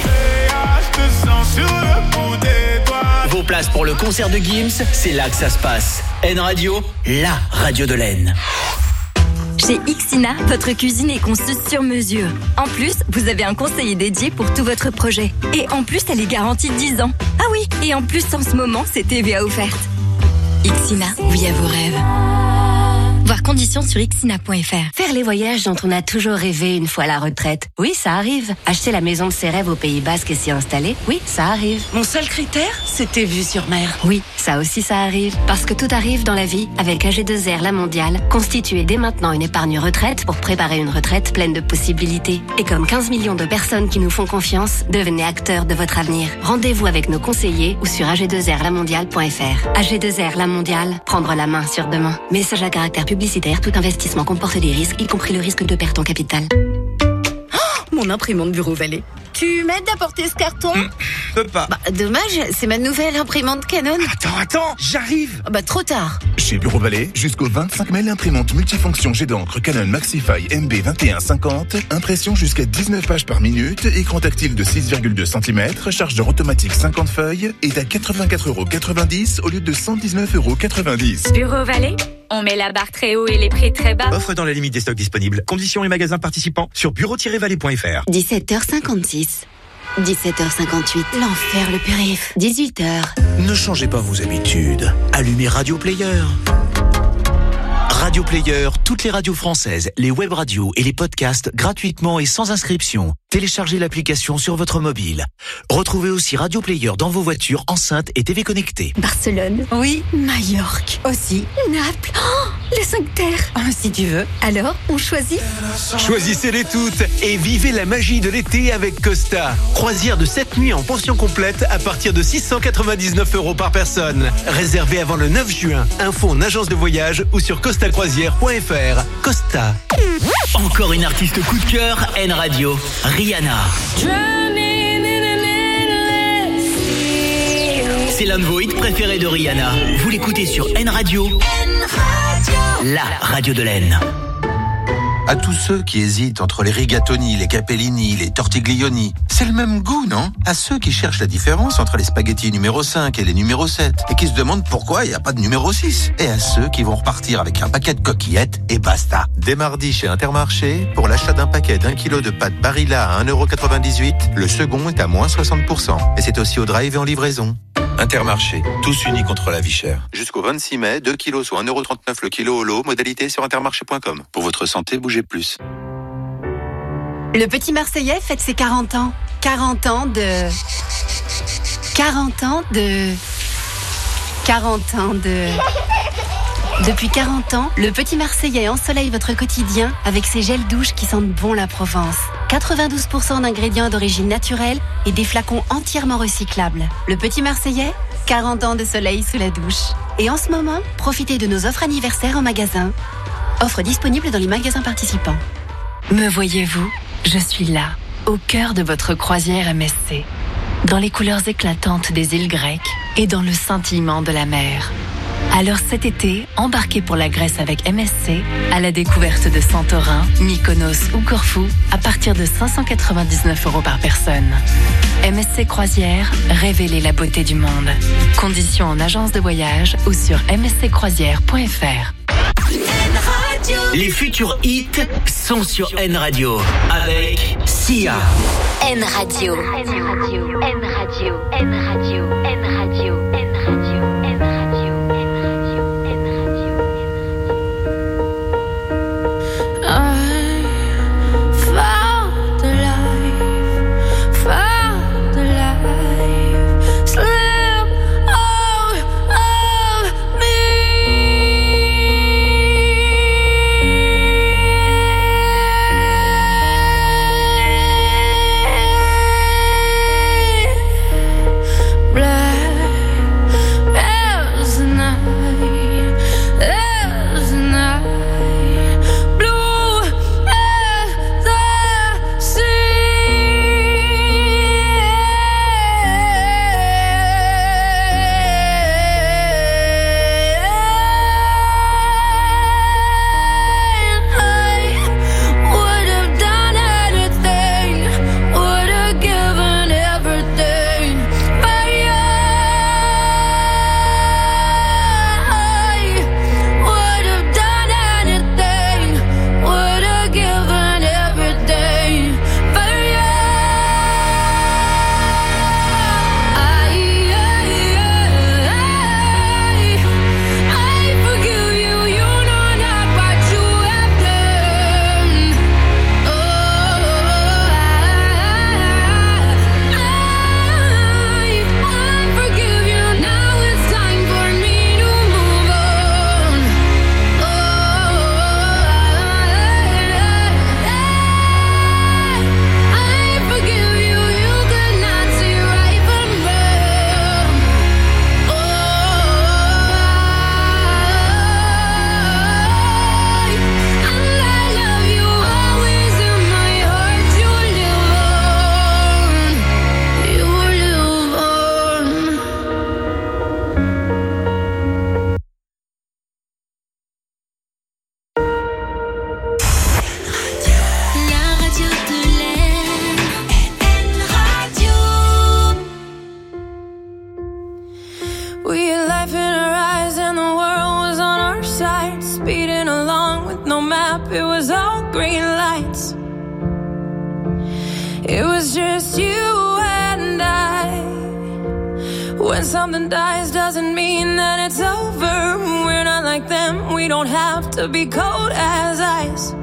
Vos places pour le concert de Gims, c'est là que ça se passe. N Radio, la radio de l'Aisne. Chez Ixina, votre cuisine est conçue sur mesure. En plus, vous avez un conseiller dédié pour tout votre projet. Et en plus, elle est garantie dix ans. Ah oui, et en plus, en ce moment, c'est T V A offerte. Ixina, oui à vos rêves. Voir conditions sur ixina point f r. Faire les voyages dont on a toujours rêvé une fois à la retraite. Oui, ça arrive. Acheter la maison de ses rêves au Pays Basque et s'y installer. Oui, ça arrive. Mon seul critère, c'était vue sur mer. Oui, ça aussi ça arrive. Parce que tout arrive dans la vie avec A G deux R La Mondiale. Constituez dès maintenant une épargne retraite pour préparer une retraite pleine de possibilités. Et comme quinze millions de personnes qui nous font confiance, devenez acteurs de votre avenir. Rendez-vous avec nos conseillers ou sur a g deux r la mondiale point f r. A G deux R La Mondiale, prendre la main sur demain. Message à caractère publicitaire, tout investissement comporte des risques, y compris le risque de perte en capital. Mon mon imprimante Bureau Vallée. Tu m'aides à porter ce carton? mmh, Peux pas. Bah, dommage, c'est ma nouvelle imprimante Canon. Attends, attends, j'arrive. Bah, trop tard. Chez Bureau Vallée, jusqu'au vingt-cinq mai, l'imprimante multifonction jet d'encre Canon Maxify M B vingt et un cinquante, impression jusqu'à dix-neuf pages par minute, écran tactile de six virgule deux centimètres, chargeur automatique cinquante feuilles, est à quatre-vingt-quatre euros quatre-vingt-dix au lieu de cent dix-neuf euros quatre-vingt-dix. Bureau Vallée, on met la barre très haut et les prix très bas. Offre dans la limite des stocks disponibles. Conditions et magasins participants sur bureau tiret vallée point f r. dix-sept heures cinquante-six. dix-sept heures cinquante-huit. L'enfer, le périph. dix-huit heures. Ne changez pas vos habitudes. Allumez Radio Player. Radio Player, toutes les radios françaises, les web radios et les podcasts gratuitement et sans inscription. Téléchargez l'application sur votre mobile. Retrouvez aussi Radio Player dans vos voitures, enceintes et T V connectées. Barcelone. Oui. Majorque. Aussi. Naples. Oh, les cinq terres. Oh, si tu veux. Alors, on choisit? Choisissez-les toutes et vivez la magie de l'été avec Costa. Croisière de sept nuits en pension complète à partir de six cent quatre-vingt-dix-neuf euros par personne. Réservé avant le neuf juin. Info en agence de voyage ou sur costa croisière point f r. Costa. Encore une artiste coup de cœur, N Radio, Rihanna. C'est l'un de vos hits préférés de Rihanna. Vous l'écoutez sur N Radio, la radio de l'Aisne. À tous ceux qui hésitent entre les rigatoni, les capellini, les tortiglioni, c'est le même goût, non? À ceux qui cherchent la différence entre les spaghettis numéro cinq et les numéro sept et qui se demandent pourquoi il n'y a pas de numéro six. Et à ceux qui vont repartir avec un paquet de coquillettes et basta. Dès mardi chez Intermarché, pour l'achat d'un paquet d'un kilo de pâtes Barilla à un euro quatre-vingt-dix-huit, le second est à moins soixante pour cent. Et c'est aussi au drive et en livraison. Intermarché, tous unis contre la vie chère. Jusqu'au vingt-six mai, deux kilos soit un euro trente-neuf le kilo au lot, modalité sur intermarché point com. Pour votre santé, bougez plus. Le petit Marseillais fête ses quarante ans. quarante ans de... quarante ans de... quarante ans de... Depuis quarante ans, le petit Marseillais ensoleille votre quotidien avec ses gels douches qui sentent bon la Provence. quatre-vingt-douze pour cent d'ingrédients d'origine naturelle et des flacons entièrement recyclables. Le petit Marseillais, quarante ans de soleil sous la douche. Et en ce moment, profitez de nos offres anniversaires en magasin. Offre disponible dans les magasins participants. Me voyez-vous? Je suis là, au cœur de votre croisière M S C. Dans les couleurs éclatantes des îles grecques et dans le scintillement de la mer. Alors cet été, embarquez pour la Grèce avec M S C à la découverte de Santorin, Mykonos ou Corfou à partir de cinq cent quatre-vingt-dix-neuf euros par personne. M S C Croisière, révélez la beauté du monde. Conditions en agence de voyage ou sur m s c croisière point f r. Les futurs hits sont sur N Radio avec Sia. N Radio. N Radio. N Radio. N Radio. N Radio. N Radio. Black green lights. It was just you and I. When something dies doesn't mean that it's over. We're not like them, we don't have to be cold as ice.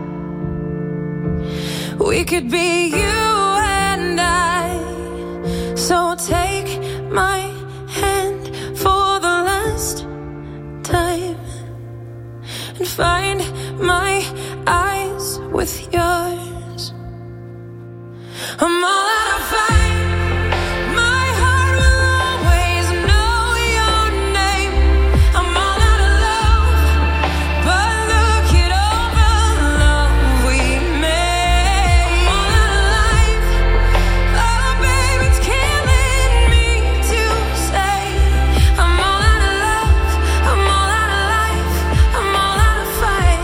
We could be you and I. So take my hand for the last time and find my eyes with yours. I'm all out of fight. My heart will always know your name. I'm all out of love, but look at all the love we made. I'm all out of life. Oh, baby, it's killing me to say. I'm all out of love. I'm all out of life. I'm all out of fight.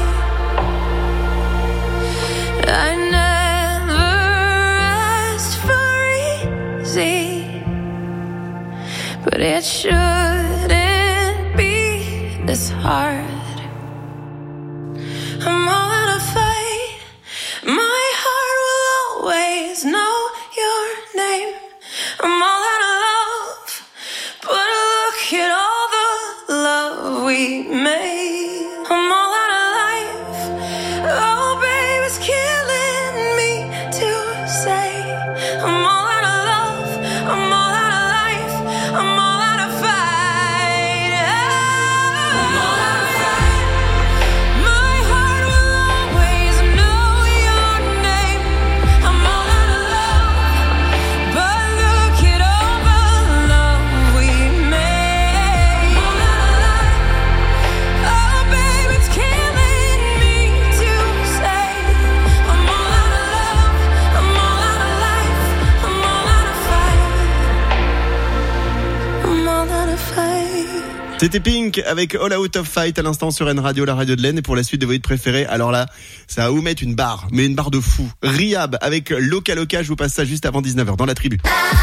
I never asked for easy, but it shouldn't be this hard. I'm all out of fight. My heart will always know your name. I'm all out of love, but look at all the love we made. I'm all out of life. Oh, baby, it's killing me to say. I'm all out of love. I'm all out of life. I'm all out of fight. I'm all out of fight. My heart will always know your name. I'm all out of love, but look at all the love we made. I'm all out of life. Oh, baby, it's killing me to say. I'm all out of love. I'm all out of life. I'm all out of fight. I'm all out of fight. C'était Pink avec All Out of Fight à l'instant sur N Radio, la radio de l'Aisne. Et pour la suite de vos hits préférés, alors là, ça va vous mettre une barre, mais une barre de fou. Rihab avec Loca Loca, je vous passe ça juste avant dix-neuf heures dans la tribu.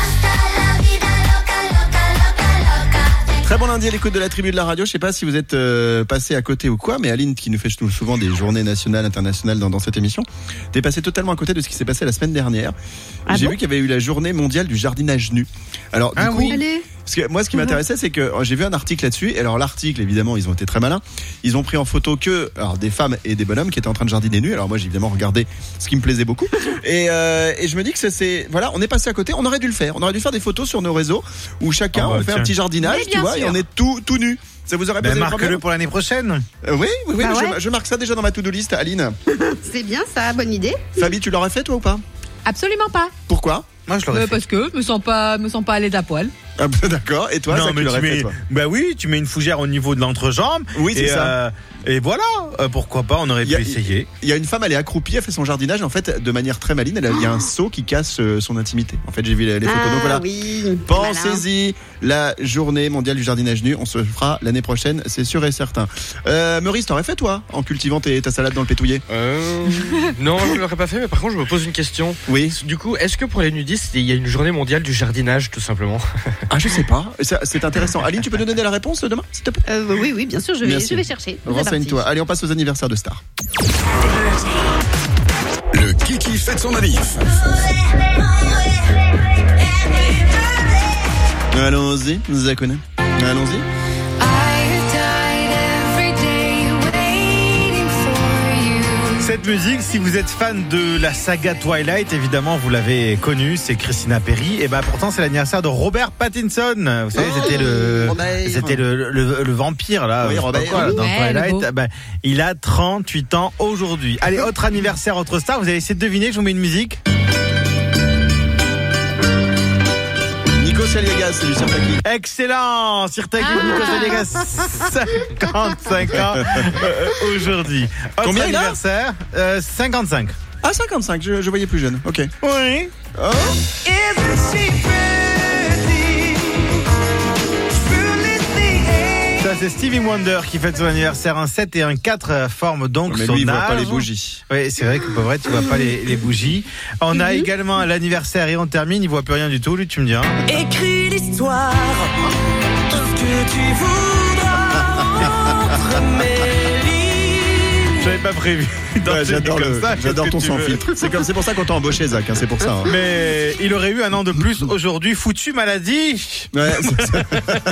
Très bon lundi à l'écoute de la tribu de la radio. Je sais pas si vous êtes euh, passé à côté ou quoi, mais Aline, qui nous fait souvent des journées nationales, internationales dans, dans cette émission, t'es passé totalement à côté de ce qui s'est passé la semaine dernière. Ah J'ai bon vu qu'il y avait eu la journée mondiale du jardinage nu. Alors du Ah coup, oui. Allez. parce que moi, ce qui m'intéressait, c'est que j'ai vu un article là-dessus. Et alors l'article, évidemment, ils ont été très malins. Ils ont pris en photo que alors des femmes et des bonhommes qui étaient en train de jardiner nus. Alors moi, j'ai évidemment regardé ce qui me plaisait beaucoup. Et, euh, et je me dis que c'est, c'est voilà, on est passé à côté. On aurait dû le faire. On aurait dû faire des photos sur nos réseaux où chacun Oh bah, on fait tiens. un petit jardinage, Oui, tu bien vois, sûr. et on est tout tout nu. Ça vous aurait Ben, posé marque-le problème pour l'année prochaine. Euh, Oui, oui, oui. Bah je, ouais. je marque ça déjà dans ma to-do list, Aline. C'est bien ça, bonne idée. Fabi, tu l'aurais fait toi ou pas? Absolument pas. Pourquoi? Moi, je l'aurais Euh, fait. parce que je me sens pas, me sens pas à l'aise à poil. Ah, bah, d'accord. Et toi, non, ça, tu mais l'aurais tu fait mets, toi? bah oui, tu mets une fougère au niveau de l'entrejambe. Oui, c'est et, ça. euh, et voilà, euh, pourquoi pas, on aurait Il y a- pu essayer. Il y a une femme, elle est accroupie, elle fait son jardinage. En fait, de manière très maligne, elle a- il y a un seau qui casse euh, son intimité. En fait, j'ai vu les, les photos. Ah Donc voilà. oui. Pensez-y, la journée mondiale du jardinage nu, on se fera l'année prochaine, c'est sûr et certain. Euh, Maurice, t'aurais fait toi, en cultivant tes- ta salade dans le pétouillé? Euh, non, je ne l'aurais pas fait, mais par contre, je me pose une question. Oui. Du coup, est-ce que pour les nudistes, il y a une journée mondiale du jardinage, tout simplement? Ah, je sais pas. Ça, c'est intéressant. Aline, tu peux nous donner la réponse demain, s'il te plaît? Euh, oui, oui, bien sûr, je vais, Merci. je vais chercher. C'est Renseigne-toi. parti. Allez, on passe aux anniversaires de stars. Le Kiki fête son manif. Allons-y, Zakone. Allons-y. Cette musique, si vous êtes fan de la saga Twilight, évidemment, vous l'avez connue, c'est Christina Perry. Et bah, pourtant, c'est l'anniversaire de Robert Pattinson. Vous savez, Oh, c'était le, Robert. c'était le, le, le vampire, là. Oui, je sais pas Robert. quoi, dans Ouais, le Twilight. beau. Bah, il a trente-huit ans aujourd'hui. Allez, autre anniversaire, autre star. Vous allez essayer de deviner, je vous mets une musique. Nico Saliagas, c'est du Sirtaki. Excellent! Sirtaki Ah. Nico Saliagas, cinquante-cinq ans euh, aujourd'hui. Autre Combien il a anniversaire? euh, cinquante-cinq. Ah, cinquante-cinq, je, je voyais plus jeune. Ok. Oui. Oh. Ça, c'est Stevie Wonder qui fête son anniversaire. Un sept et un quatre euh, forment donc Mais son lui, il voit âge. pas les bougies. Oui, c'est vrai que pour vrai, tu vois pas les, les bougies. On a également l'anniversaire et on termine. Il voit plus rien du tout, lui, tu me dis. Hein. Écris l'histoire, tout ce que tu voudras entre mes lignes. J'avais pas prévu. Ouais, j'adore le, ça, j'adore ton sans filtre. C'est comme, c'est pour ça qu'on t'a embauché, Zach. Hein, c'est pour ça. Hein. Mais il aurait eu un an de plus aujourd'hui. Foutu maladie. Ouais. C'est ça.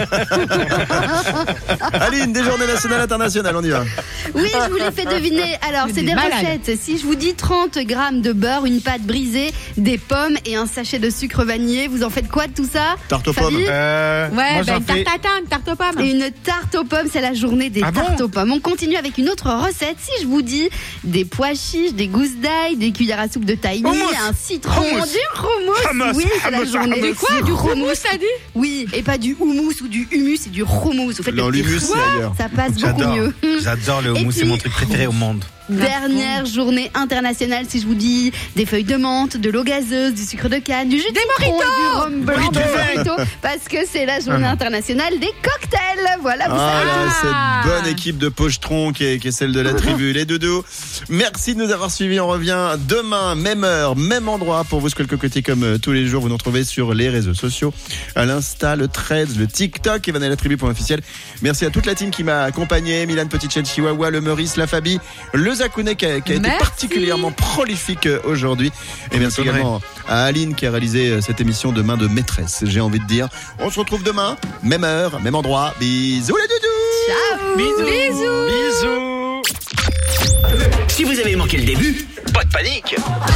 Aline, des journées nationales, internationales, on y va. Oui, je vous l'ai fait deviner. Alors, c'est, c'est des malades. Recettes. Si je vous dis trente grammes de beurre, une pâte brisée, des pommes et un sachet de sucre vanillé, vous en faites quoi de tout ça? Tarte aux pommes. Euh, ouais, moi, bah, une fais... tarte à une tarte aux pommes. Et une tarte aux pommes, c'est la journée des ah tartes bon aux pommes. On continue avec une autre recette. Si je vous dis des pois chiches, des gousses d'ail, des cuillères à soupe de tahini, un citron, hummus. Du hummus. Hummus. Oui, c'est hummus. La journée. Du quoi? Du hummus, ça dit? Oui, et pas du houmous ou du humus, c'est du hummus. Vous faites non, l'humus, d'ailleurs. Ça passe beaucoup J'adore. mieux. J'adore le hummus, c'est mon truc préféré au monde. Dernière journée internationale, si je vous dis des feuilles de menthe, de l'eau gazeuse, du sucre de canne, du jus de citron, du rhum blanc, des mojitos, parce que c'est la journée ah internationale des cocktails. Voilà, vous ah savez. Là, cette bonne équipe de pochetron qui est, qui est celle de la tribu, les doudous. Merci de nous avoir suivis. On revient demain, même heure, même endroit pour vous squaler le cocotier comme euh, tous les jours. Vous nous retrouvez sur les réseaux sociaux, à l'Insta, le Threads, le TikTok, et la tribu.officiel. Merci à toute la team qui m'a accompagné, Milan Petitchen Chihuahua, le Meurice, la Fabi, le Zakounet qui a, qui a été particulièrement prolifique aujourd'hui. Et merci également à Aline qui a réalisé cette émission de main de maîtresse, j'ai envie de dire. On se retrouve demain, même heure, même endroit. Bisous les doudous. Ciao. Bisous. Bisous. Bisous. Si vous avez manqué le début, pas de panique.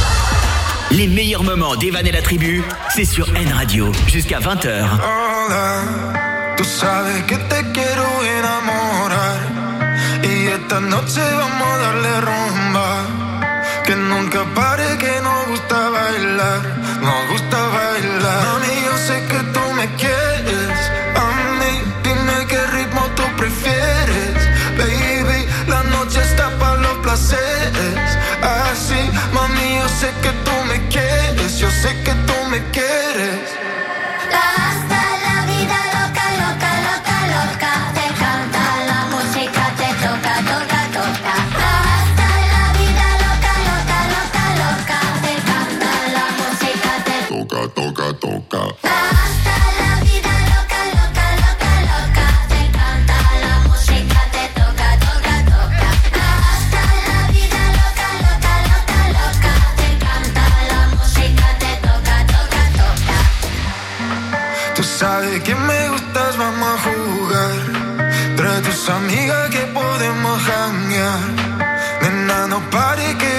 Les meilleurs moments d'Evan et la tribu, c'est sur N Radio jusqu'à vingt heures. Hola, tú sabes que te quiero enamorar y esta noche vamos a darle rumba, que nunca pare, que nos gusta bailar, nos gusta bailar. Mami, yo sé que tú me quieres, a mí dime qué ritmo tú prefieres, baby, la noche está para los placeres, así, mami, yo sé que tú me quieres, yo sé que tú me quieres. Hasta la vida loca, loca, loca, loca, te canta la música, te toca, toca, toca. Hasta la vida loca, loca, loca, loca, te canta la música, te toca, toca, toca. Hasta la vida loca, loca, loca, loca, te canta la música, te toca, toca, toca. Hasta la vida loca, loca, loca, loca, te canta la música, te toca, toca, toca. Tú sabes que me gustas, vamos a jugar. Trae tus amigas que podemos janguear. Nena, no pare que